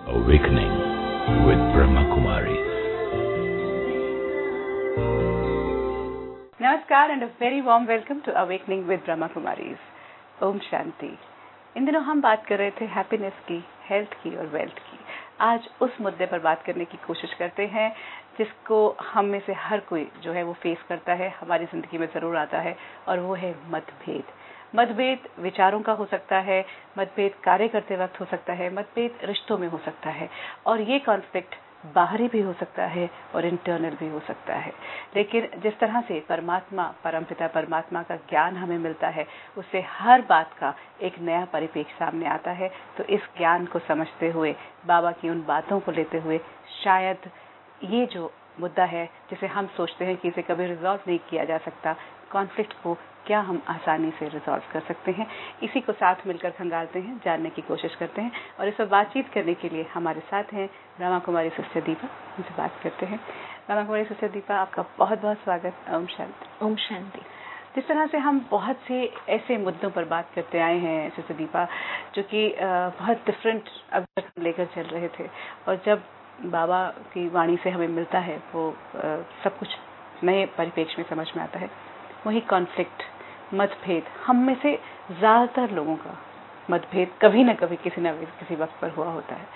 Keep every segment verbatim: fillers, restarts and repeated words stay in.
Awakening with Brahma Kumaris. नमस्कार and a very warm welcome to awakening with Brahma Kumaris. Om Shanti. इन दिनों हम बात कर रहे थे हैप्पीनेस की, हेल्थ की और वेल्थ की. आज उस मुद्दे पर बात करने की कोशिश करते हैं जिसको हम में से हर कोई जो है वो फेस करता है, हमारी जिंदगी में जरूर आता है, और वो है मतभेद. मतभेद विचारों का हो सकता है, मतभेद कार्य करते वक्त हो सकता है, मतभेद रिश्तों में हो सकता है, और ये कॉन्फ्लिक्ट बाहरी भी हो सकता है और इंटरनल भी हो सकता है. लेकिन जिस तरह से परमात्मा, परमपिता परमात्मा का ज्ञान हमें मिलता है, उससे हर बात का एक नया परिपेक्ष सामने आता है. तो इस ज्ञान को समझते हुए, बाबा की उन बातों को लेते हुए, शायद ये जो मुद्दा है जिसे हम सोचते हैं कि इसे कभी रिजॉल्व नहीं किया जा सकता, कॉन्फ्लिक्ट को क्या हम आसानी से रिजॉल्व कर सकते हैं, इसी को साथ मिलकर खंगालते हैं, जानने की कोशिश करते हैं. और इस पर बातचीत करने के लिए हमारे साथ हैं ब्रह्मा कुमारी सिस्टर दीपा. उनसे बात करते हैं. ब्रह्मा कुमारी सिस्टर दीपा, आपका बहुत बहुत स्वागत. ओम शांति. ओम शांति. जिस तरह से हम बहुत से ऐसे मुद्दों पर बात करते आए हैं सिस्टर दीपा, जो कि बहुत डिफरेंट अब लेकर चल रहे थे, और जब बाबा की वाणी से हमें मिलता है वो आ, सब कुछ नए परिपेक्ष में समझ में आता है. वही कॉन्फ्लिक्ट, मतभेद, हम में से ज्यादातर लोगों का मतभेद कभी न कभी किसी न किसी वक्त पर हुआ होता है.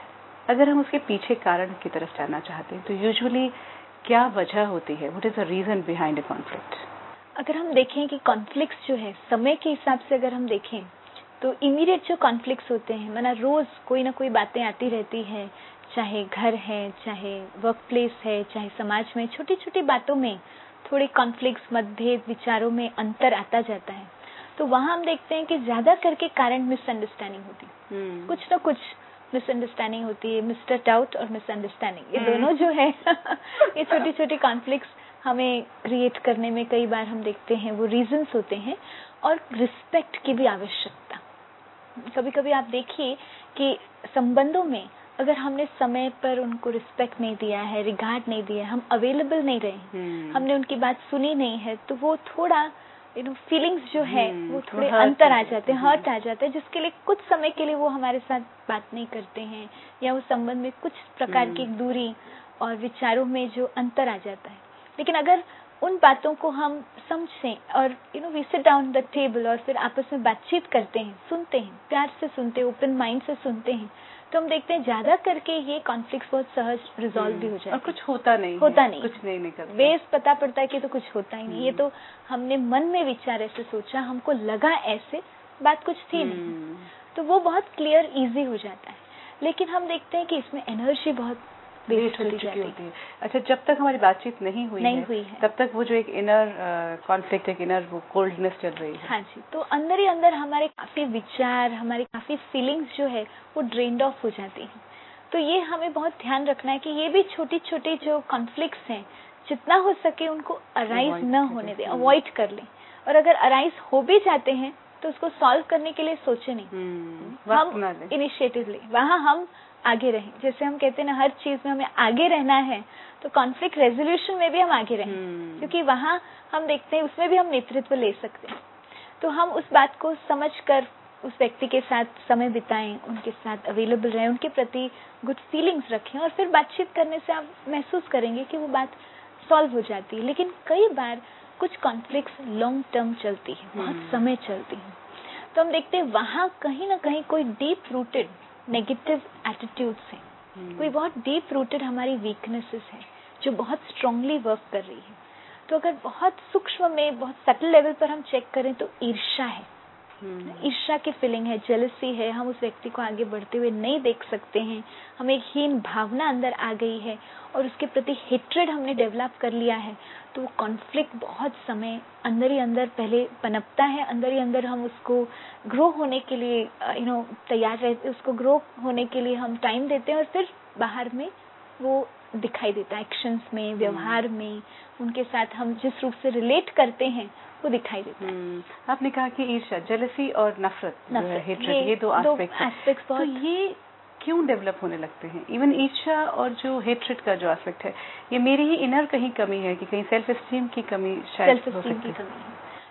अगर हम उसके पीछे कारण की तरफ जाना चाहते हैं तो यूजुअली क्या वजह होती है? What is the reason behind a conflict? अगर हम देखें कि कॉन्फ्लिक्ट्स जो है समय के हिसाब से अगर हम देखें तो इमीडिएट जो कॉन्फ्लिक्ट्स होते हैं, माना रोज कोई ना कोई बातें आती रहती हैं, चाहे घर है, चाहे वर्क प्लेस है, चाहे समाज में, छोटी छोटी बातों में थोड़े कॉन्फ्लिक्ट्स, मतभेद, विचारों में अंतर आता जाता है. तो वहां हम देखते हैं कि ज्यादा करके कारण मिसअंडरस्टैंडिंग होती है. hmm. कुछ ना कुछ मिसअंडरस्टैंडिंग होती है. मिस्टर डाउट और मिसअंडरस्टैंडिंग, ये hmm. दोनों जो है ये छोटी छोटी कॉन्फ्लिक्ट्स हमें क्रिएट करने में कई बार हम देखते हैं वो रीजंस होते हैं. और रिस्पेक्ट की भी आवश्यकता. कभी कभी आप देखिए कि संबंधों में अगर हमने समय पर उनको रिस्पेक्ट नहीं दिया है, रिगार्ड नहीं दिया है, हम अवेलेबल नहीं रहे, hmm. हमने उनकी बात सुनी नहीं है, तो वो थोड़ा यू नो फीलिंग्स जो है hmm. वो थोड़े अंतर आ जाते हैं, हर्ट आ जाते हैं, जिसके लिए कुछ समय के लिए वो हमारे साथ बात नहीं करते हैं, या उस संबंध में कुछ प्रकार hmm. की दूरी और विचारों में जो अंतर आ जाता है. लेकिन अगर उन बातों को हम समझें और you know we sit down the table और फिर आपस में बातचीत करते हैं, सुनते हैं, प्यार से सुनते हैं, ओपन माइंड से सुनते हैं, तो हम देखते हैं ज्यादा करके ये कॉन्फ्लिक्ट्स बहुत सहज रिजॉल्व भी हो जाते हैं. और कुछ होता नहीं होता है, नहीं कुछ नहीं निकलता. बेस पता पड़ता है कि तो कुछ होता ही नहीं. ये तो हमने मन में विचार ऐसे सोचा, हमको लगा ऐसे, बात कुछ थी नहीं, तो वो बहुत क्लियर इजी हो जाता है. लेकिन हम देखते हैं कि इसमें एनर्जी बहुत वेस्ट होती जाती है. अच्छा, जब तक हमारी बातचीत नहीं हुई नहीं है, हुई है तब तक वो जो एक इनर कॉन्फ्लिक्ट, एक इनर वो कोल्डनेस चल रही है. हाँ जी. तो अंदर ही अंदर हमारे काफी विचार, हमारी काफी फीलिंग्स जो है वो ड्रेन्ड ऑफ हो जाती हैं. तो ये हमें बहुत ध्यान रखना है कि ये भी छोटी छोटी जो कॉन्फ्लिक्ट्स हैं, जितना हो सके उनको अराइज न होने दें, अवॉइड कर लें. और अगर अराइज हो भी जाते हैं तो उसको सॉल्व करने के लिए सोचे नहीं, hmm. हम इनिशिएटिव लें, वहाँ हम आगे रहें. जैसे हम कहते हैं ना, हर चीज में हमें आगे रहना है, तो कॉन्फ्लिक्ट रेजोल्यूशन में भी हम आगे रहें, hmm. क्योंकि वहाँ हम देखते हैं उसमें भी हम नेतृत्व ले सकते हैं. तो हम उस बात को समझकर उस व्यक्ति के साथ समय बिताएं, उनके साथ अवेलेबल रहें, उनके प्रति गुड फीलिंग्स रखें, और फिर बातचीत करने से आप महसूस करेंगे कि वो बात सॉल्व हो जाती है. लेकिन कई बार कुछ कॉन्फ्लिक्ट्स लॉन्ग टर्म चलती है, बहुत hmm. समय चलती है. तो हम देखते हैं वहाँ कहीं ना कहीं कोई डीप रूटेड नेगेटिव एटीट्यूड्स हैं, hmm. कोई बहुत डीप रूटेड हमारी वीकनेसेस है जो बहुत स्ट्रांगली वर्क कर रही है. तो अगर बहुत सूक्ष्म में, बहुत सटल लेवल पर हम चेक करें तो ईर्ष्या है, hmm. ईर्ष्या की फीलिंग है, जेलसी है, हम उस व्यक्ति को आगे बढ़ते हुए नहीं देख सकते हैं, हमें एक हीन भावना अंदर आ गई है और उसके प्रति हेट्रेड हमने डेवलप कर लिया है. तो वो कॉन्फ्लिक्ट बहुत समय अंदर ही अंदर पहले पनपता है, अंदर ही अंदर हम उसको ग्रो होने के लिए यू नो तैयार रहते, उसको ग्रो होने के लिए हम टाइम देते हैं, और फिर बाहर में वो दिखाई देता है, एक्शंस में, व्यवहार में, उनके साथ हम जिस रूप से रिलेट करते हैं वो दिखाई देता है. hmm. आपने कहा कि ईर्ष्या, जेलसी और नफरत, नफरत हेट्रेड, ये, ये दो एस्पेक्ट्स, तो ये क्यों डेवलप होने लगते हैं? इवन ईर्ष्या और जो हेट्रेड का जो एस्पेक्ट है, ये मेरी ही इनर कहीं कमी है कि कहीं सेल्फ एस्टीम की कमी शायद सेल्फ एस्टीम की कमी है.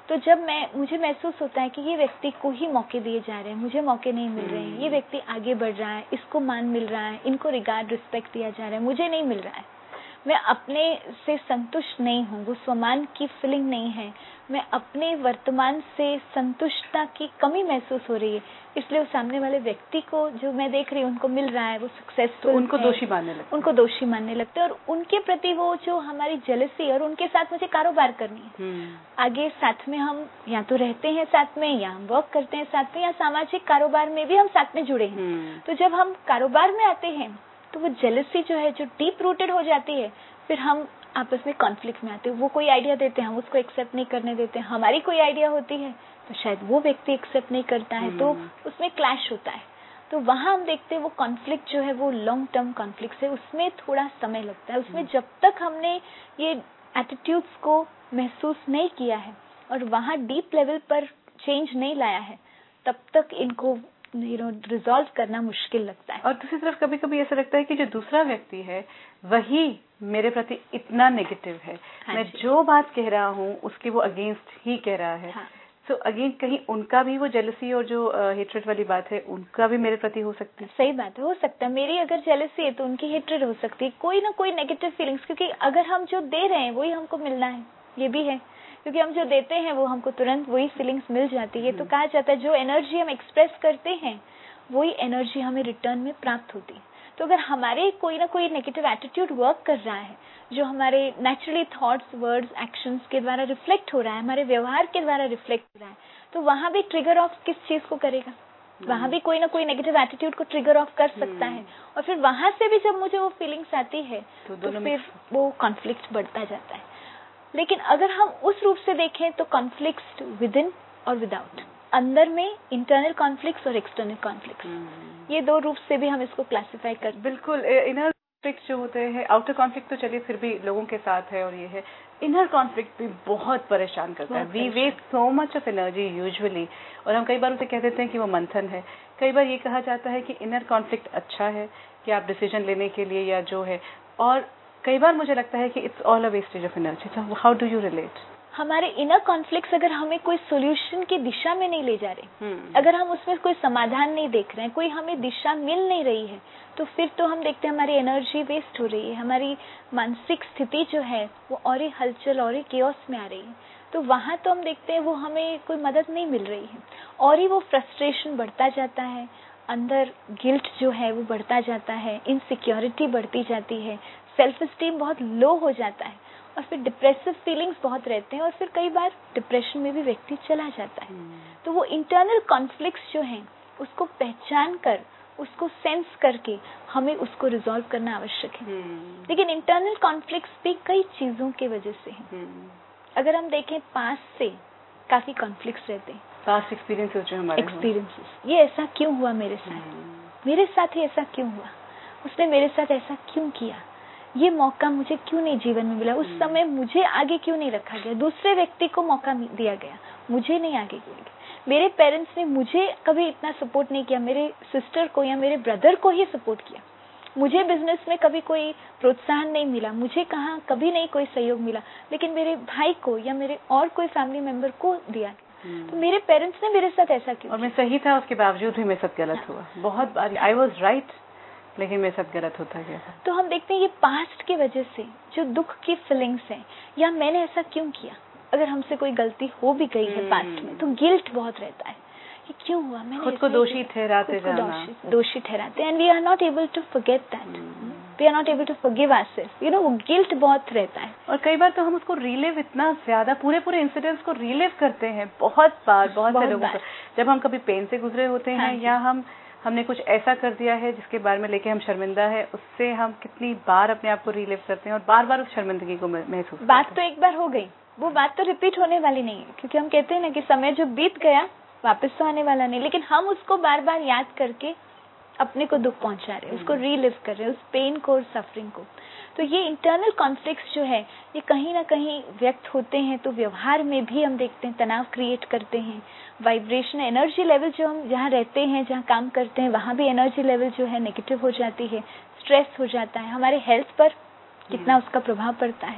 तो जब मैं मुझे महसूस होता है कि ये व्यक्ति को ही मौके दिए जा रहे हैं, मुझे मौके नहीं मिल रहे हैं, ये व्यक्ति आगे बढ़ रहा है, इसको मान मिल रहा है, इनको रिगार्ड रिस्पेक्ट दिया जा रहा है, मुझे नहीं मिल रहा है, मैं अपने से संतुष्ट नहीं हूँ, वो स्वमान की फीलिंग नहीं है, मैं अपने वर्तमान से संतुष्टता की कमी महसूस हो रही है, इसलिए उस सामने वाले व्यक्ति को जो मैं देख रही हूँ उनको मिल रहा है, वो सक्सेसफुल, तो उनको दोषी मानने लगते उनको दोषी मानने लगते हैं और उनके प्रति वो जो हमारी जेलसी, और उनके साथ मुझे कारोबार करनी है, आगे साथ में हम या तो रहते हैं साथ में, या हम वर्क करते हैं साथ में, या सामाजिक कारोबार में भी हम साथ में जुड़े हैं। तो जब हम कारोबार में आते हैं तो वो जेलसी जो है, जो डीप रूटेड हो जाती है, फिर हम आपस में कॉन्फ्लिक्ट में आते हैं। वो कोई आइडिया देते हैं, हम उसको एक्सेप्ट नहीं करने देते, हमारी कोई आइडिया होती है तो शायद वो व्यक्ति एक्सेप्ट नहीं करता है, तो उसमें क्लैश होता है। तो वहां हम देखते हैं वो कॉन्फ्लिक्ट जो है वो लॉन्ग टर्म कॉन्फ्लिक्ट है, उसमें थोड़ा समय लगता है, उसमें जब तक हमने ये एटीट्यूड्स को महसूस नहीं किया है और वहां डीप लेवल पर चेंज नहीं लाया है, तब तक इनको यू नो रिजॉल्व करना मुश्किल लगता है। और दूसरी तरफ कभी कभी ऐसा लगता है कि जो दूसरा व्यक्ति है वही मेरे प्रति इतना नेगेटिव है, हाँ, मैं जो बात कह रहा हूँ उसके वो अगेंस्ट ही कह रहा है। हाँ, तो अगेन कहीं उनका भी वो जेलसी और जो हेट्रेड uh, वाली बात है उनका भी मेरे प्रति हो सकती है। सही बात है, हो सकता है मेरी अगर जेलसी है तो उनकी हेट्रेड हो सकती है, कोई ना कोई नेगेटिव फीलिंग्स, क्योंकि अगर हम जो दे रहे हैं वही हमको मिलना है, ये भी है, क्योंकि हम जो देते हैं वो हमको तुरंत वही फीलिंग्स मिल जाती है। तो कहा जाता है जो एनर्जी हम एक्सप्रेस करते हैं वही एनर्जी हमें रिटर्न में प्राप्त होती है। तो अगर हमारे कोई ना कोई नेगेटिव एटीट्यूड वर्क कर रहा है, जो हमारे नेचुरली थॉट्स, वर्ड्स, एक्शंस के द्वारा रिफ्लेक्ट हो रहा है, हमारे व्यवहार के द्वारा रिफ्लेक्ट हो रहा है, तो वहां भी ट्रिगर ऑफ किस चीज को करेगा, वहां भी कोई ना कोई नेगेटिव एटीट्यूड को ट्रिगर ऑफ कर सकता है। और फिर वहां से भी जब मुझे वो फीलिंग्स आती है तो, तो फिर वो कॉन्फ्लिक्ट बढ़ता जाता है। लेकिन अगर हम उस रूप से देखें तो कॉन्फ्लिक्ट विद इन और विदाउट, अंदर में इंटरनल कॉन्फ्लिक्ट्स और एक्सटर्नल कॉन्फ्लिक्ट्स, ये दो रूप से भी हम इसको क्लासिफाई कर। बिल्कुल, इनर कॉन्फ्लिक्ट जो होते हैं, आउटर कॉन्फ्लिक्ट तो चलिए फिर भी लोगों के साथ है और ये है, इनर कॉन्फ्लिक्ट भी बहुत परेशान करता है। We waste so much of energy usually, और हम कई बार उसे कह देते हैं कि वो मंथन है। कई बार ये कहा जाता है कि इनर कॉन्फ्लिक्ट अच्छा है कि आप डिसीजन लेने के लिए या जो है, और कई बार मुझे लगता है कि it's all a wastage of energy. So how do you relate? हमारे इनर कॉन्फ्लिक्ट्स अगर हमें कोई सॉल्यूशन की दिशा में नहीं ले जा रहे, अगर हम उसमें कोई समाधान नहीं देख रहे हैं, कोई हमें दिशा मिल नहीं रही है, तो फिर तो हम देखते हैं हमारी एनर्जी वेस्ट हो रही है, हमारी मानसिक स्थिति जो है वो और ही हलचल और ही केओस में आ रही है। तो वहां तो हम देखते हैं वो हमें कोई मदद नहीं मिल रही है, और ही वो फ्रस्ट्रेशन बढ़ता जाता है, अंदर गिल्ट जो है वो बढ़ता जाता है, इनसिक्योरिटी बढ़ती जाती है, सेल्फ एस्टीम बहुत लो हो जाता है, और फिर डिप्रेसिव फीलिंग्स बहुत रहते हैं, और फिर कई बार डिप्रेशन में भी व्यक्ति चला जाता है। तो वो इंटरनल कॉन्फ्लिक्ट्स जो हैं उसको पहचान कर, उसको सेंस करके हमें उसको रिजॉल्व करना आवश्यक है। लेकिन इंटरनल कॉन्फ्लिक्ट्स भी कई चीजों के वजह से हैं। अगर हम देखें पास्ट से काफी कॉन्फ्लिक्ट्स रहते हैं, पास्ट एक्सपीरियंसेस जो हमारे एक्सपीरियंसेस, ये ऐसा क्यों हुआ मेरे साथ, मेरे साथ ही ऐसा क्यों हुआ, उसने मेरे साथ ऐसा क्यों किया, ये मौका मुझे क्यों नहीं जीवन में मिला, उस समय मुझे आगे क्यों नहीं रखा गया, दूसरे व्यक्ति को मौका दिया गया, मुझे नहीं आगे दिया गया, मेरे पेरेंट्स ने मुझे कभी इतना सपोर्ट नहीं किया, मेरे सिस्टर को या मेरे ब्रदर को ही सपोर्ट किया, मुझे बिजनेस में कभी कोई प्रोत्साहन नहीं मिला, मुझे कहाँ कभी नहीं कोई सहयोग मिला, लेकिन मेरे भाई को या मेरे और कोई फैमिली मेंबर को दिया। तो मेरे पेरेंट्स ने मेरे साथ ऐसा क्यों? और मैं सही था, उसके बावजूद भी मेरे साथ गलत हुआ। बहुत बार आई वाज राइट, लेकिन मेरे साथ गलत होता गया। तो हम देखते हैं ये पास्ट की वजह से जो दुख की फीलिंग्स हैं, या मैंने ऐसा क्यों किया, अगर हमसे कोई गलती हो भी गई है पास्ट में तो गिल्ट बहुत रहता है, ये क्यों हुआ, मैंने खुद को दोषी ठहराते जाना, दोषी ठहराते, and we are not able to forget that, we are not able to forgive ourselves, you know, वो गिल्ट बहुत रहता है। और कई बार तो हम उसको रिलीव इतना ज्यादा, पूरे पूरे इंसिडेंट्स को रिलीव करते हैं बहुत बार, बहुत से लोगों को, जब हम कभी पेन से गुजरे होते हैं, या हम हमने कुछ ऐसा कर दिया है जिसके बारे में लेके हम शर्मिंदा है, उससे हम कितनी बार अपने आप को रिलीव करते हैं और बार बार उस शर्मिंदगी को महसूस। बात तो एक बार हो गई, वो बात तो रिपीट होने वाली नहीं है, क्योंकि हम कहते हैं ना कि समय जो बीत गया वापस तो आने वाला नहीं, लेकिन हम उसको बार बार याद करके अपने को दुख पहुंचा रहे हैं, उसको रीलिव कर रहे हैं, उस पेन को और सफरिंग को। तो ये इंटरनल कॉन्फ्लिक्ट्स जो है ये कहीं ना कहीं व्यक्त होते हैं, तो व्यवहार में भी हम देखते हैं तनाव क्रिएट करते हैं, वाइब्रेशन, एनर्जी लेवल जो हम जहाँ रहते हैं, जहाँ काम करते हैं, वहाँ भी एनर्जी लेवल जो है नेगेटिव हो जाती है, स्ट्रेस हो जाता है, हमारे हेल्थ पर कितना उसका प्रभाव पड़ता है,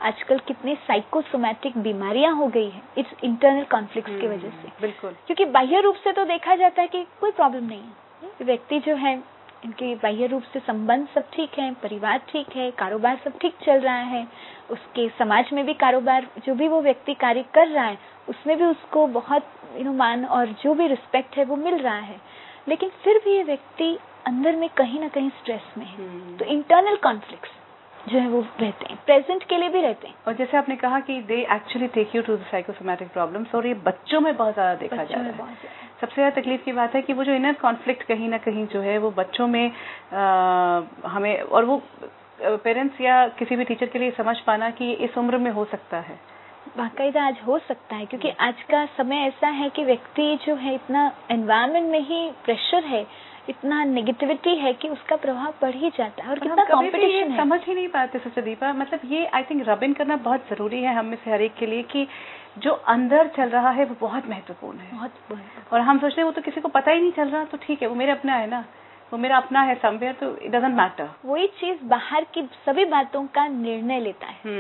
आजकल कितने साइकोसोमैटिक बीमारियां हो गई है, इट्स इंटरनल कॉन्फ्लिक्ट्स की वजह से। बिल्कुल, क्योंकि बाह्य रूप से तो देखा जाता है कि कोई प्रॉब्लम नहीं है, व्यक्ति जो है इनके बाह्य रूप से संबंध सब ठीक है, परिवार ठीक है, कारोबार सब ठीक चल रहा है, उसके समाज में भी कारोबार जो भी वो व्यक्ति कार्य कर रहा है उसमें भी उसको बहुत यू नो मान और जो भी रिस्पेक्ट है वो मिल रहा है, लेकिन फिर भी ये व्यक्ति अंदर में कहीं ना कहीं स्ट्रेस में है। तो इंटरनल कॉन्फ्लिक्ट्स जो है वो रहते हैं, प्रेजेंट के लिए भी रहते हैं। और जैसे आपने कहा कि they actually take you to the psychosomatic problems, और ये बच्चों में बहुत ज्यादा देखा जा रहा है। सबसे ज्यादा तकलीफ की बात है कि वो जो इनर कॉन्फ्लिक्ट कहीं ना कहीं जो है वो बच्चों में आ, हमें, और वो पेरेंट्स या किसी भी टीचर के लिए समझ पाना कि ये इस उम्र में हो सकता है, बाकायदा आज हो सकता है, क्योंकि आज का समय ऐसा है कि व्यक्ति जो है इतना एनवायरनमेंट में ही प्रेशर है, इतना नेगेटिविटी है कि उसका प्रभाव बढ़ ही जाता है। और कितना कंपटीशन है, समझ ही नहीं पाते सिस्टर दीपा। मतलब ये आई थिंक रब इन करना बहुत जरूरी है हम में से हर एक के लिए कि जो अंदर चल रहा है वो बहुत महत्वपूर्ण है। बहुत और हम सोचते हैं वो तो किसी को पता ही नहीं चल रहा, तो ठीक है वो मेरा अपना है ना, वो मेरा अपना है समवेयर, तो इट डजंट मैटर। वही चीज बाहर की सभी बातों का निर्णय लेता है।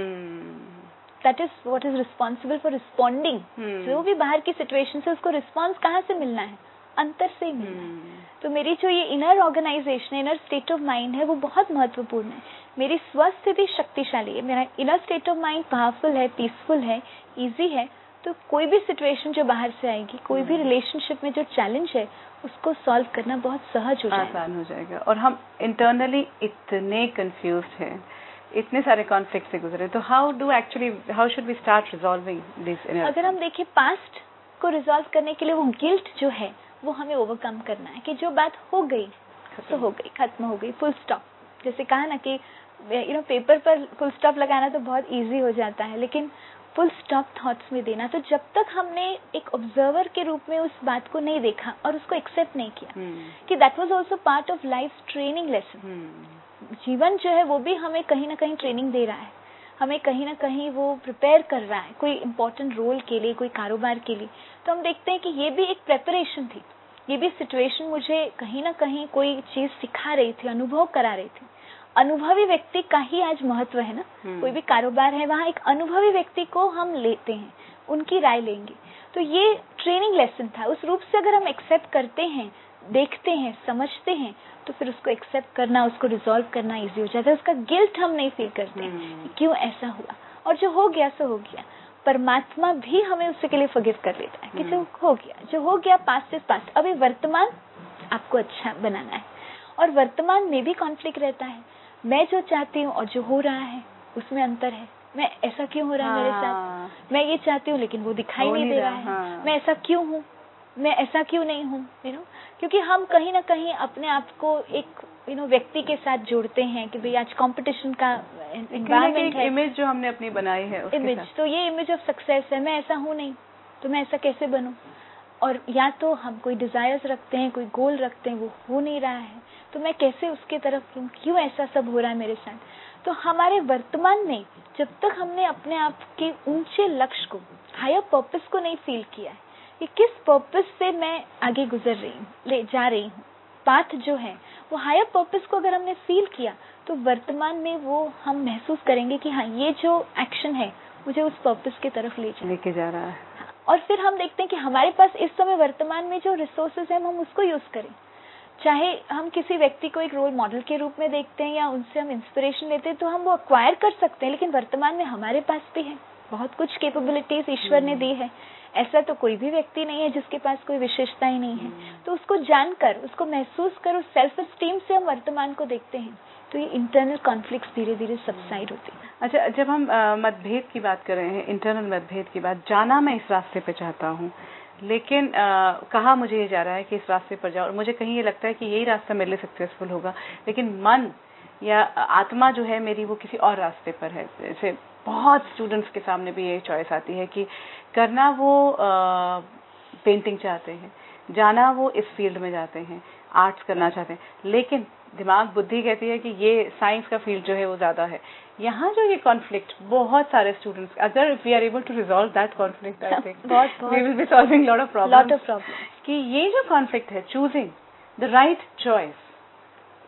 That is what is responsible for responding. जो भी बाहर की सिचुएशन से उसको रिस्पॉन्स कहाँ से मिलना है, अंतर से ही मिलना है। तो मेरी जो ये inner organisation, inner state of mind है वो बहुत महत्वपूर्ण है। मेरी स्वस्थिति शक्तिशाली है, मेरा inner state of mind powerful है, पीसफुल है, इजी है, तो कोई भी सिचुएशन जो बाहर से आएगी, कोई भी रिलेशनशिप में जो चैलेंज है उसको सॉल्व करना बहुत सहज हो जाएगा, आसान हो जाएगा। और हम इंटरनली इतने कंफ्यूज्ड हैं, इतने सारे कॉन्फ्लिक्ट से गुजरे, तो how do actually how should we start resolving this inner? अगर हम देखें पास्ट को रिजॉल्व करने के लिए वो गिल्ट जो है वो हमें ओवरकम करना है कि जो बात हो गई तो हो गई, खत्म हो गई, फुल स्टॉप। जैसे कहा ना कि यू नो पेपर पर फुल स्टॉप लगाना तो बहुत इजी हो जाता है, लेकिन फुल स्टॉप थॉट्स में देना, तो जब तक हमने एक ऑब्जर्वर के रूप में उस बात को नहीं देखा और उसको एक्सेप्ट नहीं किया hmm. कि that was also part of life training lesson. जीवन जो है वो भी हमें कहीं ना कहीं ट्रेनिंग दे रहा है, हमें कहीं ना कहीं वो प्रिपेयर कर रहा है कोई इम्पोर्टेंट रोल के लिए, कोई कारोबार के लिए। तो हम देखते हैं कि ये भी एक प्रेपरेशन थी, ये भी सिचुएशन मुझे कहीं ना कहीं कोई चीज सिखा रही थी, अनुभव करा रही थी। अनुभवी व्यक्ति का ही आज महत्व है ना। कोई भी कारोबार है वहाँ एक अनुभवी व्यक्ति को हम लेते हैं, उनकी राय लेंगे। तो ये ट्रेनिंग लेसन था, उस रूप से अगर हम एक्सेप्ट करते हैं, देखते हैं, समझते हैं, तो फिर उसको एक्सेप्ट करना, उसको रिजॉल्व करना इजी हो जाता है। उसका गिल्ट हम नहीं फील करते कि क्यों ऐसा हुआ, और जो हो गया सो हो गया। परमात्मा भी हमें उसके लिए फॉरगिव कर लेता है कि जो हो गया, जो हो गया पास्ट इज पास्ट। अभी वर्तमान आपको अच्छा बनाना है, और वर्तमान में भी कॉन्फ्लिक्ट रहता है। मैं जो चाहती हूँ और जो हो रहा है उसमें अंतर है। मैं ऐसा क्यों हो रहा है हाँ। मेरे साथ, मैं ये चाहती हूँ लेकिन वो दिखाई नहीं दे रहा है। हाँ। मैं ऐसा क्यों हूँ, मैं ऐसा क्यों नहीं हूँ, यू नो, क्योंकि हम कहीं ना कहीं अपने आप को एक यू नो व्यक्ति के साथ जोड़ते हैं कि भाई आज कंपटीशन का एनवायरनमेंट है, इमेज जो हमने अपनी बनाई है उसके इमेज साथ। तो ये इमेज ऑफ सक्सेस है, मैं ऐसा हूँ नहीं तो मैं ऐसा कैसे बनूं। और या तो हम कोई डिजायर्स रखते हैं, कोई गोल रखते हैं, वो हो नहीं रहा है तो मैं कैसे उसके तरफ लूं, क्यों ऐसा सब हो रहा है मेरे साथ। तो हमारे वर्तमान में जब तक हमने अपने आप के ऊंचे लक्ष्य को, हायर पर्पस को नहीं फील किया है कि किस पर्पस से मैं आगे गुजर रही हूँ, ले जा रही हूँ, पाथ जो है वो हायर पर्पस को अगर हमने फील किया तो वर्तमान में वो हम महसूस करेंगे कि हाँ ये जो एक्शन है मुझे उस पर्पस की तरफ ले जा लेके जा रहा है। और फिर हम देखते हैं कि हमारे पास इस समय वर्तमान में जो रिसोर्सेज हैं हम उसको यूज करें। चाहे हम किसी व्यक्ति को एक रोल मॉडल के रूप में देखते हैं या उनसे हम इंस्पिरेशन लेते हैं तो हम वो अक्वायर कर सकते हैं, लेकिन वर्तमान में हमारे पास भी है बहुत कुछ कैपेबिलिटीज ईश्वर ने दी है। ऐसा तो कोई भी व्यक्ति नहीं है जिसके पास कोई विशेषता ही नहीं है। तो उसको जानकर, उसको महसूस कर, उस सेल्फ एस्टीम से हम वर्तमान को देखते हैं तो ये इंटरनल कॉन्फ्लिक्ट्स धीरे धीरे सबसाइड होते हैं। अच्छा, जब हम मतभेद की बात कर रहे हैं, इंटरनल मतभेद की बात, जाना मैं इस रास्ते पे चाहता हूँ लेकिन आ, कहा मुझे ये जा रहा है कि इस रास्ते पर जाओ और मुझे कहीं ये लगता है कि यही रास्ता मेरे लिए सक्सेसफुल होगा, लेकिन मन या आत्मा जो है मेरी वो किसी और रास्ते पर है। जैसे बहुत स्टूडेंट्स के सामने भी ये चॉइस आती है कि करना वो आ, पेंटिंग चाहते हैं, जाना वो इस फील्ड में जाते हैं, आर्ट्स करना चाहते हैं, लेकिन दिमाग बुद्धि कहती है कि ये साइंस का फील्ड जो है वो ज्यादा है। यहाँ जो ये कॉन्फ्लिक्ट बहुत सारे स्टूडेंट्स, अगर we are able to resolve that conflict, I think we will be solving lot of problems. Lot of problems कि ये जो कॉन्फ्लिक्ट है, चूजिंग द राइट चॉइस,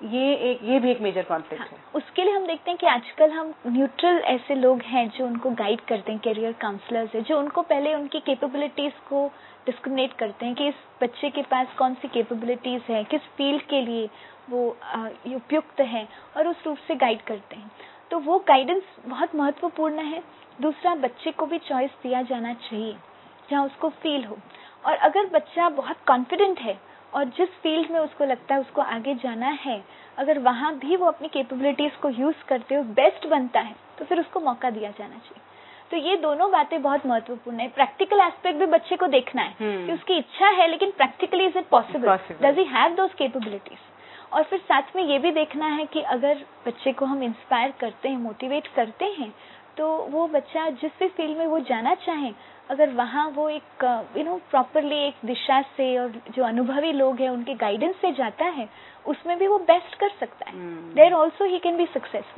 ये एक ये भी एक मेजर कॉन्फ्लिक्ट हाँ, है। उसके लिए हम देखते हैं कि आजकल हम न्यूट्रल ऐसे लोग हैं जो उनको गाइड करते हैं, कैरियर काउंसलर्स है जो उनको पहले उनकी कैपेबिलिटीज को डिस्क्रिमिनेट करते हैं कि इस बच्चे के पास कौन सी कैपेबिलिटीज है, किस फील्ड के लिए वो उपयुक्त है, और उस रूप से गाइड करते हैं। तो वो गाइडेंस बहुत महत्वपूर्ण है। दूसरा, बच्चे को भी चॉइस दिया जाना चाहिए जहाँ उसको फील हो, और अगर बच्चा बहुत कॉन्फिडेंट है और जिस फील्ड में उसको लगता है उसको आगे जाना है, अगर वहाँ भी वो अपनी कैपेबिलिटीज को यूज करते हुए बेस्ट बनता है तो फिर उसको मौका दिया जाना चाहिए। तो ये दोनों बातें बहुत महत्वपूर्ण है। प्रैक्टिकल एस्पेक्ट भी बच्चे को देखना है hmm. कि उसकी इच्छा है, लेकिन practically is it possible, does he have those capabilities. और फिर साथ में ये भी देखना है कि अगर बच्चे को हम इंस्पायर करते हैं, मोटिवेट करते हैं, तो वो बच्चा जिस भी फील्ड में वो जाना चाहे, अगर वहाँ वो एक यू नो प्रॉपरली एक दिशा से और जो अनुभवी लोग हैं उनके गाइडेंस से जाता है, उसमें भी वो बेस्ट कर सकता है। There also he can be successful.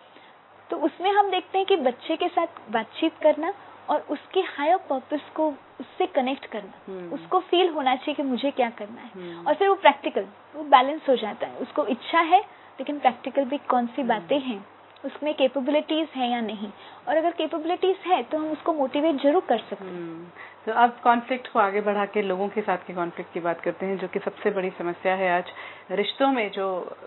तो उसमें हम देखते हैं कि बच्चे के साथ बातचीत करना और उसके हायर पर्पस को उससे कनेक्ट करना, hmm. उसको फील होना चाहिए कि मुझे क्या करना है, hmm. और फिर वो प्रैक्टिकल वो बैलेंस हो जाता है। उसको इच्छा है लेकिन प्रैक्टिकल भी कौन सी hmm. बातें हैं, उसमें कैपेबिलिटीज है या नहीं, और अगर कैपेबिलिटीज है तो हम उसको मोटिवेट जरूर कर सकते हैं। hmm. तो अब कॉन्फ्लिक्ट को आगे बढ़ा के लोगों के साथ के कॉन्फ्लिक्ट की बात करते हैं, जो कि सबसे बड़ी समस्या है आज रिश्तों में। जो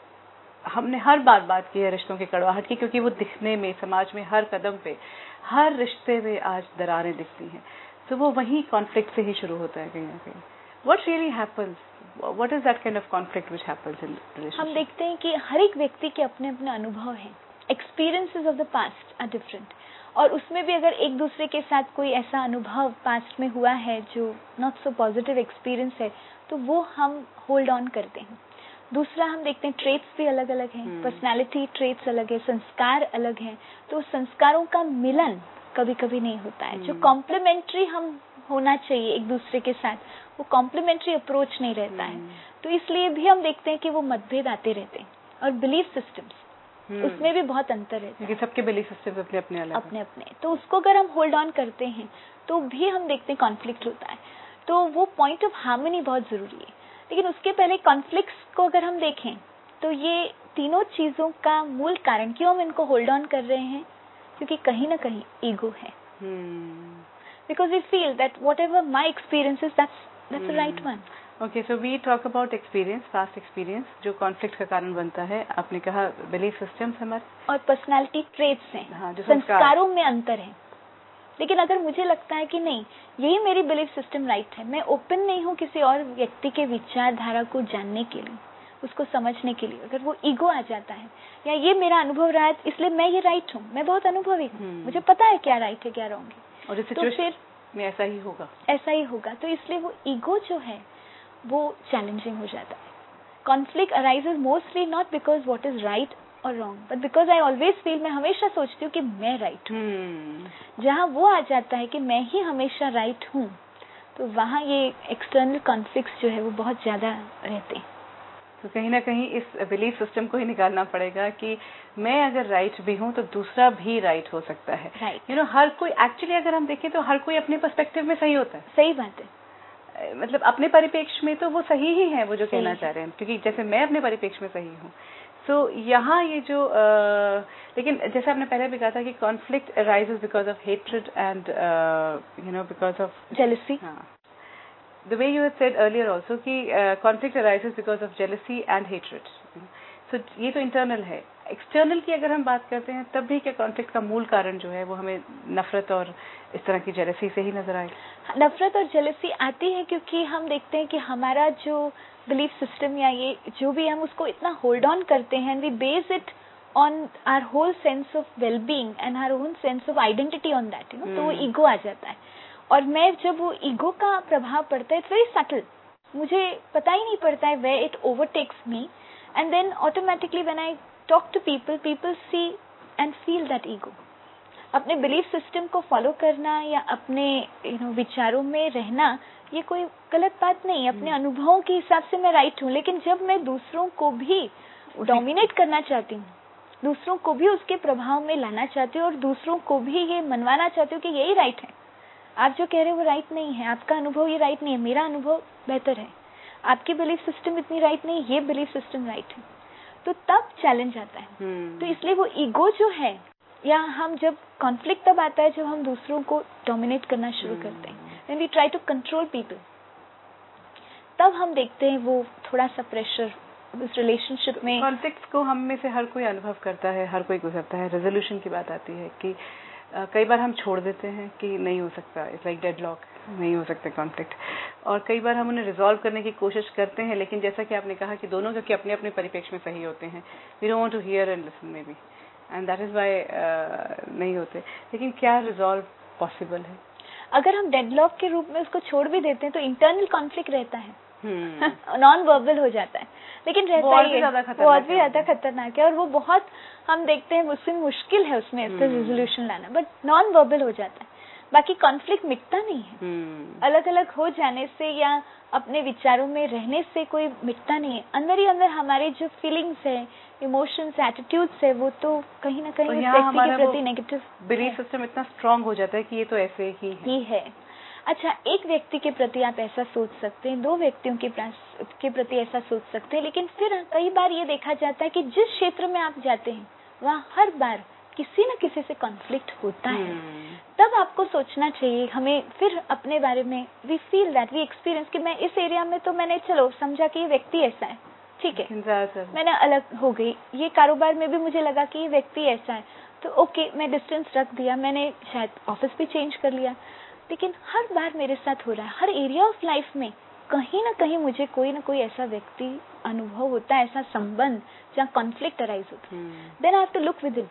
हमने हर बार बात की है रिश्तों की कड़वाहट की, क्योंकि वो दिखने में समाज में हर कदम पे हर रिश्ते में आज दरारें दिखती हैं। तो वो वही कॉन्फ्लिक्ट से ही शुरू होता है कहीं ना कहीं। What really happens, what is that kind of conflict which happens in relationship? हम देखते हैं कि हर एक व्यक्ति के अपने अपने अनुभव हैं, experiences of the past are different, और उसमें भी अगर एक दूसरे के साथ कोई ऐसा अनुभव पास्ट में हुआ है जो नॉट सो पॉजिटिव एक्सपीरियंस है, तो वो हम होल्ड ऑन करते हैं। दूसरा, हम देखते हैं ट्रेट्स भी अलग अलग हैं, पर्सनालिटी ट्रेट्स अलग है, संस्कार अलग हैं, तो संस्कारों का मिलन कभी कभी नहीं होता है। जो कॉम्प्लीमेंट्री हम होना चाहिए एक दूसरे के साथ, वो कॉम्प्लीमेंट्री अप्रोच नहीं रहता है। तो इसलिए भी हम देखते हैं कि वो मतभेद आते रहते हैं। और बिलीफ सिस्टम्स, उसमें भी बहुत अंतर है, क्योंकि सबके बिलीफ सिस्टम अपने अपने अलग अपने अपने तो उसको अगर हम होल्ड ऑन करते हैं तो भी हम देखते हैं कॉन्फ्लिक्ट होता है। तो वो पॉइंट ऑफ हार्मनी बहुत जरूरी है। लेकिन उसके पहले कॉन्फ्लिक्ट्स को अगर हम देखें तो ये तीनों चीजों का मूल कारण क्यों हम इनको होल्ड ऑन कर रहे हैं, क्योंकि कहीं ना कहीं ईगो है। Because we feel that whatever my experiences that's that's the right one. Okay, so we talk about experience, past experience जो कॉन्फ्लिक्ट का कारण बनता है। आपने कहा बिलीफ सिस्टम्स हमारे, और पर्सनालिटी ट्रेट्स हैं, हाँ, जो संस्कारों में अंतर है। लेकिन अगर मुझे लगता है कि नहीं, यही मेरी बिलीफ सिस्टम राइट है, मैं ओपन नहीं हूँ किसी और व्यक्ति के विचारधारा को जानने के लिए, उसको समझने के लिए, अगर वो ईगो आ जाता है या ये मेरा अनुभव रहा है इसलिए मैं ये राइट हूँ, मैं बहुत अनुभवी हूँ, मुझे पता है क्या राइट है क्या रॉन्ग है, और तो फिर में ऐसा ही होगा ऐसा ही होगा तो इसलिए वो ईगो जो है वो चैलेंजिंग हो जाता है। Conflict arises mostly not because what is right और wrong, but because I always feel, मैं हमेशा सोचती हूँ कि मैं राइट हूँ। hmm. जहाँ वो आ जाता है कि मैं ही हमेशा राइट हूँ, तो वहाँ ये एक्सटर्नल कॉन्फ्लिक्ट्स जो है वो बहुत ज्यादा रहते हैं। तो कहीं ना कहीं इस बिलीफ सिस्टम को ही निकालना पड़ेगा कि मैं अगर राइट भी हूँ तो दूसरा भी राइट हो सकता है। राइट यू नो हर कोई एक्चुअली अगर हम देखें तो हर कोई अपने पर्सपेक्टिव में सही होता है। सही बात है, मतलब अपने परिप्रेक्ष्य में तो वो सही ही है वो जो कहना चाह रहे हैं, क्योंकि जैसे मैं अपने परिप्रेक्ष्य में सही हूँ। सो so, यहाँ ये जो uh, लेकिन जैसे आपने पहले भी कहा था कि conflict arises because of hatred and you know because of jealousy. The way you had said earlier also कि conflict arises because of jealousy and hatred. So ये तो इंटरनल है। एक्सटर्नल की अगर हम बात करते हैं तब भी क्या कॉन्फ्लिक्ट का मूल कारण जो है वो हमें नफरत और इस तरह की जेलसी से ही नजर आए? नफरत और जेलसी आती है क्योंकि हम देखते हैं कि हमारा जो बिलीफ सिस्टम या ये जो भी हम उसको इतना होल्ड ऑन करते हैं, we base it on our whole sense of well being and our own sense of identity on that, you know, तो वो ईगो आ जाता है। और मैं जब वो ईगो का प्रभाव पड़ता है, इट्स वेरी सटल, मुझे पता ही नहीं पड़ता है where it overtakes me, and then automatically when I talk to people, people see and feel that ego. अपने बिलीफ सिस्टम को फॉलो करना या अपने यू नो विचारों में रहना ये कोई गलत बात नहीं, अपने अनुभवों के हिसाब से मैं राइट हूँ। लेकिन जब मैं दूसरों को भी डोमिनेट करना चाहती हूँ, दूसरों को भी उसके प्रभाव में लाना चाहती हूँ और दूसरों को भी ये मनवाना चाहती हूँ कि यही राइट है, आप जो कह रहे हो वो राइट नहीं है, आपका अनुभव ये राइट नहीं है, मेरा अनुभव बेहतर है, आपकी बिलीफ सिस्टम इतनी राइट नहीं, ये बिलीफ सिस्टम राइट है, तो तब चैलेंज आता है। हम्म। तो इसलिए वो ईगो जो है, या हम जब कॉन्फ्लिक्ट तब आता है जब हम दूसरों को डोमिनेट करना शुरू करते हैं, when we try to control people, तब हम देखते हैं वो थोड़ा सा प्रेशर उस रिलेशनशिप में। कॉन्फ्लिक्ट को हम में से हर कोई अनुभव करता है, हर कोई गुजरता है। रेजोल्यूशन की बात आती है कि आ, कई बार हम छोड़ देते हैं कि नहीं हो सकता, इट्स लाइक डेडलॉक, नहीं हो सकते कॉन्फ्लिक्ट, और कई बार हम उन्हें रिजॉल्व करने की कोशिश करते हैं, लेकिन जैसा कि आपने कहा कि दोनों क्योंकि अपने अपने परिप्रेक्ष्य में सही होते हैं, we don't want to hear and listen maybe, and that is why नहीं होते। लेकिन क्या रिजॉल्व पॉसिबल है? अगर हम डेडलॉक के रूप में उसको छोड़ भी देते हैं तो इंटरनल कॉन्फ्लिक्ट रहता है, हम्म। नॉन वर्बल हो जाता है, लेकिन रहता बहुत ही भी है, ज्यादा खतरनाक बहुत भी है। ज्यादा खतरनाक है, और वो बहुत हम देखते हैं मुझसे मुश्किल है उसमें इसका हम्म। रेजोल्यूशन लाना, बट नॉन वर्बल हो जाता है। बाकी कॉन्फ्लिक्ट मिटता नहीं है, हम्म। अलग अलग हो जाने से या अपने विचारों में रहने से कोई मिटता नहीं है। अंदर ही अंदर हमारे जो फीलिंग्स है, इमोशंस, एटीट्यूड्स है, वो तो कहीं ना कहीं और उस यहाँ व्यक्ति हमारा के वो प्रति नेगेटिव बिलीफ सिस्टम इतना स्ट्रांग हो जाता है कि ये तो ऐसे ही है। ही है। अच्छा, एक व्यक्ति के प्रति आप ऐसा सोच सकते हैं, दो व्यक्तियों के प्रास- के प्रति ऐसा सोच सकते हैं, लेकिन फिर कई बार ये देखा जाता है कि जिस क्षेत्र में आप जाते हैं वहाँ हर बार किसी न किसी से कॉन्फ्लिक्ट होता है। हम्म। तब आपको सोचना चाहिए, हमें फिर अपने बारे में we feel that we experience कि मैं इस एरिया में तो मैंने चलो समझा कि ये व्यक्ति ऐसा है, ठीक है, ज्यादातर मैंने अलग हो गई। ये कारोबार में भी मुझे लगा कि ये व्यक्ति ऐसा है, तो ओके मैं डिस्टेंस रख दिया, मैंने शायद ऑफिस भी चेंज कर लिया, लेकिन हर बार मेरे साथ हो रहा है, हर एरिया ऑफ लाइफ में कहीं ना कहीं मुझे कोई ना कोई ऐसा व्यक्ति अनुभव होता है, ऐसा संबंध जहाँ कॉन्फ्लिक्ट अराइज होता है। Then I have to look within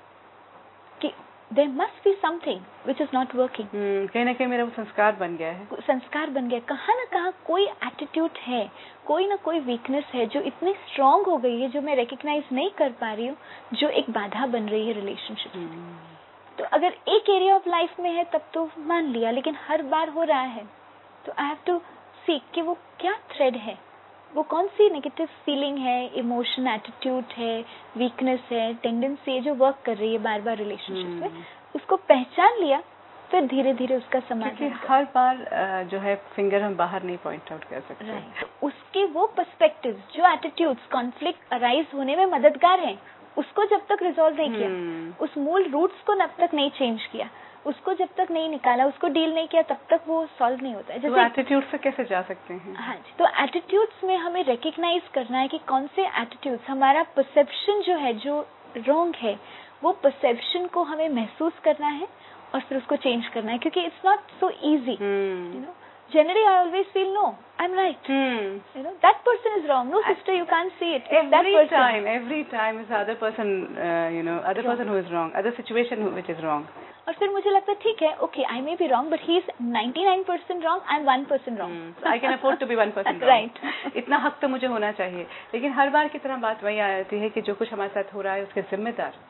कि there must be something which is not working. कहीं ना कहीं मेरा वो संस्कार बन गया है, संस्कार बन गया, कहाँ ना कहाँ कोई एटीट्यूड है, कोई ना कोई वीकनेस है जो इतनी स्ट्रांग हो गई है, जो मैं रिकग्नाइज नहीं कर पा रही हूँ, जो एक बाधा बन रही है रिलेशनशिप में। तो अगर एक एरिया ऑफ लाइफ में है तब तो मान लिया, लेकिन हर बार हो रहा है तो आई हैव टू सीख कि वो क्या थ्रेड है, वो कौन सी नेगेटिव फीलिंग है, इमोशन, एटीट्यूड है, वीकनेस है, टेंडेंसी है जो वर्क कर रही है बार बार रिलेशनशिप में। उसको पहचान लिया, फिर धीरे धीरे उसका समाधान। क्योंकि हर बार अ, जो है फिंगर हम बाहर नहीं पॉइंट आउट कर सकते। राइट, उसके वो पर्सपेक्टिव जो एटीट्यूड्स कॉन्फ्लिक्ट अराइज होने में मददगार हैं, उसको जब तक रिजॉल्व नहीं किया, उस मूल रूट्स को जब तक नहीं चेंज किया, उसको जब तक नहीं निकाला, उसको डील नहीं किया, तब तक वो सॉल्व नहीं होता है। जैसे एटीट्यूड से कैसे जा सकते हैं? हाँ जी, तो एटीट्यूड्स में हमें रिकग्नाइज करना है कि कौन से एटीट्यूड्स, हमारा परसेप्शन जो है जो रॉन्ग है, वो परसेप्शन को हमें महसूस करना है और फिर उसको चेंज करना है, क्योंकि it's not so easy, you know. Generally, I always feel no, I'm right. Hmm. You know, that person is wrong. No, sister, you can't see it. It's that Every person. time, every time is the other person, uh, you know, other Wrong. person who is wrong, other situation who, which is wrong. और फिर मुझे लगता है ठीक है, okay, I may be wrong, but he is ninety-nine percent wrong, I'm one percent wrong. Hmm. So I can afford to be one percent wrong. Right. इतना हक तो मुझे होना चाहिए, लेकिन हर बार की तरह बात वही आ जाती है कि जो कुछ हमारे साथ हो रहा है उसके जिम्मेदार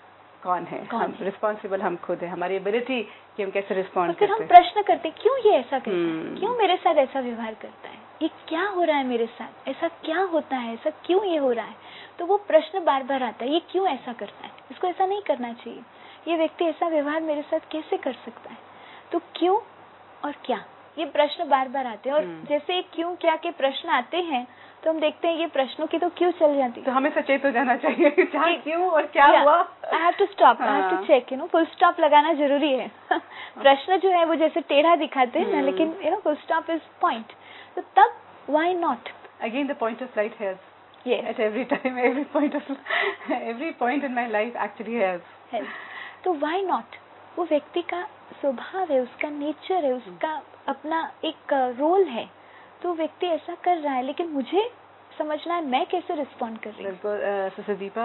कौन है? कौन हम है? रिस्पॉन्सिबल हम खुद है, हमारी एबिलिटी कि हम कैसे रिस्पॉन्ड फिर करते हम हैं। प्रश्न करते हैं, क्यों ये ऐसा करता है, Hmm. क्यों मेरे साथ ऐसा व्यवहार करता है, ये क्या हो रहा है मेरे साथ, ऐसा क्या होता है, ऐसा क्यों ये हो रहा है। तो वो प्रश्न बार बार आता है, ये क्यों ऐसा करता है, इसको ऐसा नहीं करना चाहिए, ये व्यक्ति ऐसा व्यवहार मेरे साथ कैसे कर सकता है। तो क्यों और क्या, ये प्रश्न बार बार आते हैं, और Hmm. जैसे क्यों क्या के प्रश्न आते हैं तो हम देखते हैं ये प्रश्नों की तो क्यों चल जाती है। तो हमें सचेत हो जाना चाहिए कि क्या, क्यों और क्या Yeah, हुआ। I have to stop, I have to हाँ. check, you know, full stop लगाना जरूरी है। प्रश्न जो है वो जैसे टेढ़ा दिखाते हैं ना, हम्म. लेकिन you know, full stop is point. तो तब why not? Again, the point of light has. Yes. At every time, every point of every point in my life actually has. है। तो why not? वो व्यक्ति का स्वभाव है, उसका नेचर है, उसका अपना एक रोल है, तो व्यक्ति ऐसा कर रहा है, लेकिन मुझे समझना है मैं कैसे रिस्पॉन्ड कर रही हूँ। बिल्कुल सिस्टर दीपा,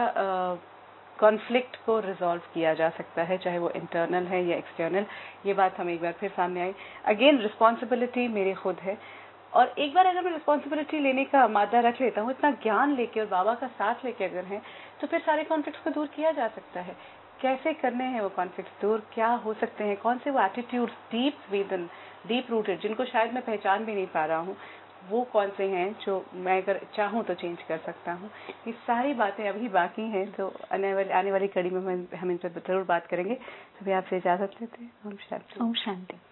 कॉन्फ्लिक्ट को रिजॉल्व किया जा सकता है, चाहे वो इंटरनल है या एक्सटर्नल। ये बात हम एक बार फिर सामने आई। अगेन रिस्पॉन्सिबिलिटी मेरी खुद है, और एक बार अगर मैं रिस्पॉन्सिबिलिटी लेने का मादा रख लेता हूँ, इतना ज्ञान लेके और बाबा का साथ लेके अगर है, तो फिर सारे कॉन्फ्लिक्ट्स को दूर किया जा सकता है। कैसे करने हैं वो कॉन्फ्लिक्ट्स दूर, क्या हो सकते हैं, कौन से वो attitudes deep within, deep rooted, जिनको शायद मैं पहचान भी नहीं पा रहा हूँ, वो कौन से हैं जो मैं अगर चाहूँ तो चेंज कर सकता हूँ। ये सारी बातें अभी बाकी हैं, तो आने वाली आने वाली कड़ी में हम इन पर जरूर बात करेंगे। अभी आपसे इजाजत लेते हैं। ओम शांति। ओम शांति।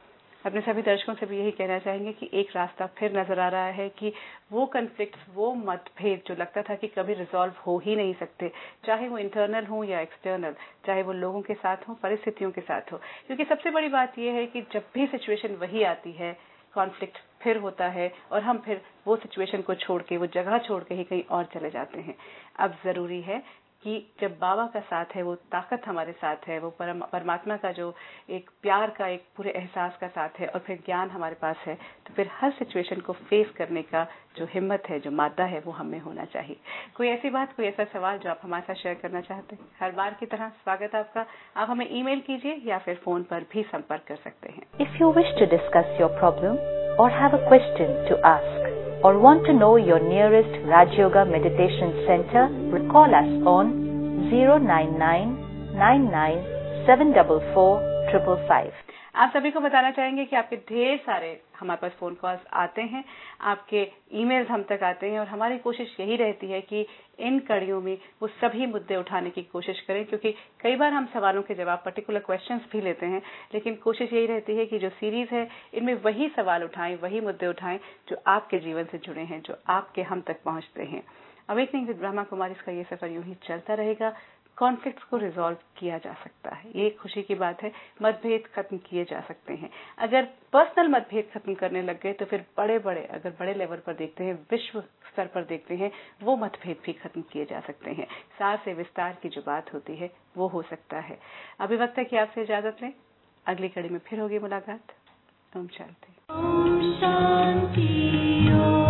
अपने सभी दर्शकों से भी यही कहना चाहेंगे कि एक रास्ता फिर नजर आ रहा है कि वो कन्फ्लिक्ट, वो मतभेद जो लगता था कि कभी रिजॉल्व हो ही नहीं सकते, चाहे वो इंटरनल हो या एक्सटर्नल, चाहे वो लोगों के साथ हो, परिस्थितियों के साथ हो, क्योंकि सबसे बड़ी बात यह है कि जब भी सिचुएशन वही आती है, कॉन्फ्लिक्ट फिर होता है और हम फिर वो सिचुएशन को छोड़ के, वो जगह छोड़ के ही कहीं और चले जाते हैं। अब जरूरी है कि जब बाबा का साथ है, वो ताकत हमारे साथ है, वो परम, परमात्मा का जो एक प्यार का, एक पूरे एहसास का साथ है और फिर ज्ञान हमारे पास है, तो फिर हर सिचुएशन को फेस करने का जो हिम्मत है, जो मादा है, वो हमें होना चाहिए। कोई ऐसी बात, कोई ऐसा सवाल जो आप हमारे साथ शेयर करना चाहते हैं, हर बार की तरह स्वागत आपका। आप हमें ईमेल कीजिए या फिर फोन पर भी संपर्क कर सकते हैं। If you wish to discuss your problem और have a question to ask or want to know your nearest Raj Yoga Meditation Center, call us on zero nine nine nine nine seven four four five five five. आप सभी को बताना चाहेंगे कि आपके ढेर सारे हमारे पास फोन कॉल्स आते हैं, आपके ईमेल्स हम तक आते हैं और हमारी कोशिश यही रहती है कि इन कड़ियों में वो सभी मुद्दे उठाने की कोशिश करें, क्योंकि कई बार हम सवालों के जवाब, पर्टिकुलर क्वेश्चंस भी लेते हैं, लेकिन कोशिश यही रहती है कि जो सीरीज है इनमें वही सवाल उठाएं, वही मुद्दे उठाएं जो आपके जीवन से जुड़े हैं, जो आपके हम तक पहुंचते हैं। अवेकनिंग विद ब्रह्मा कुमारीज का ये सफर यूं ही चलता रहेगा। कॉन्फ्लिक्ट्स को रिजॉल्व किया जा सकता है, ये खुशी की बात है। मतभेद खत्म किए जा सकते हैं। अगर पर्सनल मतभेद खत्म करने लग गए तो फिर बड़े बड़े, अगर बड़े लेवल पर देखते हैं, विश्व स्तर पर देखते हैं, वो मतभेद भी खत्म किए जा सकते हैं। सार से विस्तार की जो बात होती है वो हो सकता है। अभी वक्त है कि आपसे इजाजत लें, अगली कड़ी में फिर होगी मुलाकात। ओम शांति। ओम शांति।